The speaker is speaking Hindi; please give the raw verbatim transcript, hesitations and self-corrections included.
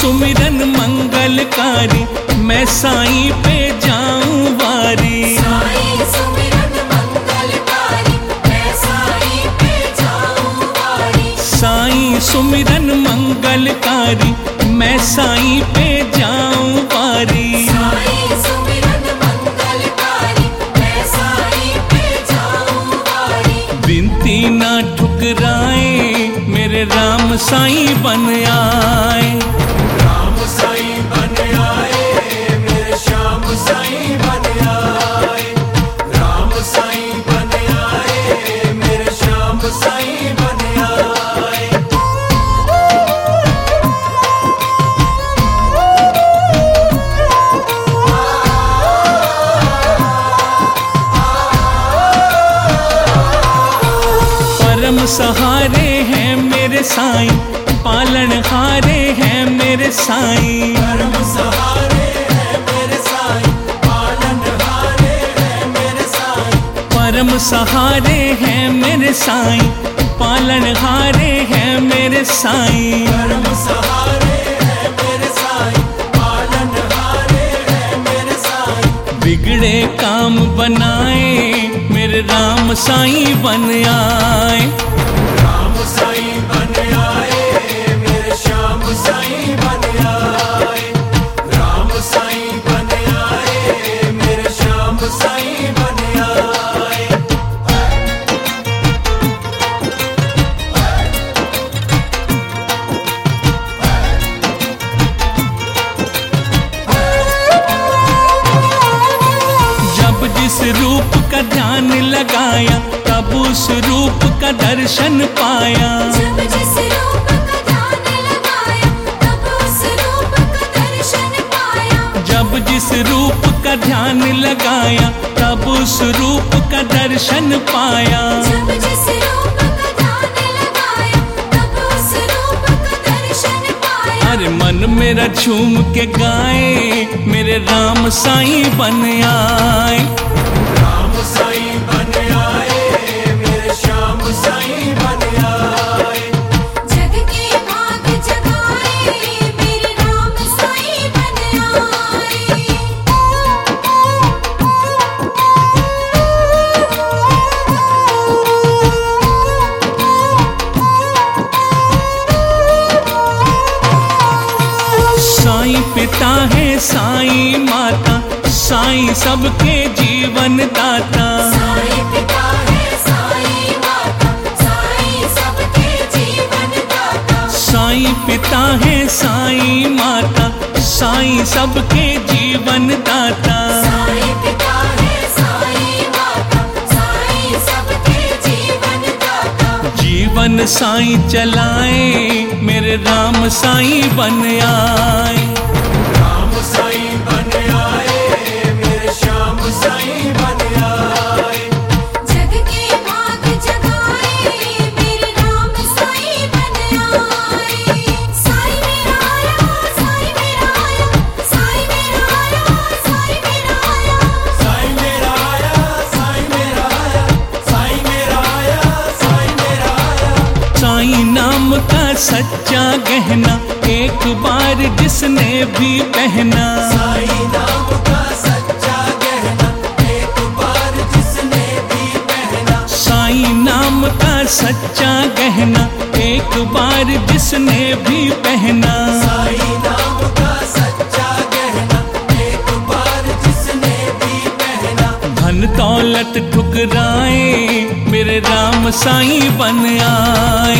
सुमिरन मंगलकारी, मैं साईं पे जाऊं वारी। साईं सुमिरन मंगलकारी, मैं साईं पे जाऊं वारी। साईं सुमिरन मंगलकारी, मैं साईं पे जाऊं वारी। साईं सुमिरन मंगलकारी, मैं साईं पे जाऊं वारी। बिनती ना ठुकराए, मेरे राम साईं बन आए। राम साईं बन आए, मेरे श्याम साईं बन आए। राम साईं बन आए, मेरे श्याम साईं बन आए। परम सहारे हैं मेरे साईं, पालन हारे हैं मेरे साईं। परम सहारे हैं मेरे साईं, पालन हारे हैं मेरे साईं। परम सहारे हैं मेरे साईं, पालन हारे हैं मेरे साईं। परम सहारे हैं मेरे साईं, पालन हारे हैं मेरे साईं। बिगड़े काम बनाए, मेरे राम साईं बन आए। राम साईं बन आए, मेरे श्याम साईं बन आए। राम साईं बन आए, मेरे श्याम साईं बन आए। जब जिस रूप का ध्यान लगाया, तब उस रूप का दर्शन पाया। जब जिस रूप का ध्यान लगाया, तब उस रूप का दर्शन पाया। जब जिस रूप का ध्यान लगाया, तब उस रूप का दर्शन पाया। जब जिस रूप का ध्यान लगाया, तब उस रूप का दर्शन पाया। अरे मन मेरा झूम के गाए, मेरे राम साईं बन आए। राम साईं बन आए, मेरे श्याम साईं बन आए। जग के भाग जगाए, मेरे राम साईं बन आए। साईं पिता है साईं माता, साईं सबके जीवन दाता। साईं पिता है साईं माता, साईं सबके जीवन दाता। साईं पिता है साईं माता, साईं सबके जीवन दाता। साईं पिता है साईं माता, साईं सबके जीवन दाता। जीवन साईं चलाए, मेरे राम साईं बन आए। राम साईं बन आए, मेरे श्याम साईं बन आए। जग के भाग जगाए, मेरे राम साईं बन आए। साईं मेरा आया, साईं मेरा आया, साईं मेरा आया, साईं मेरा आया। साईं मेरा आया, साईं मेरा आया, साईं मेरा आया, साईं मेरा आया। साईं नाम का सच्चा गहना, एक बार जिसने भी पहना। साईं नाम का सच्चा गहना, एक बार जिसने भी पहना। साईं नाम का सच्चा गहना, एक बार जिसने भी पहना। साईं नाम का सच्चा गहना, एक बार जिसने भी पहना। धन दौलत ठुकराए, मेरे राम साईं बन आए।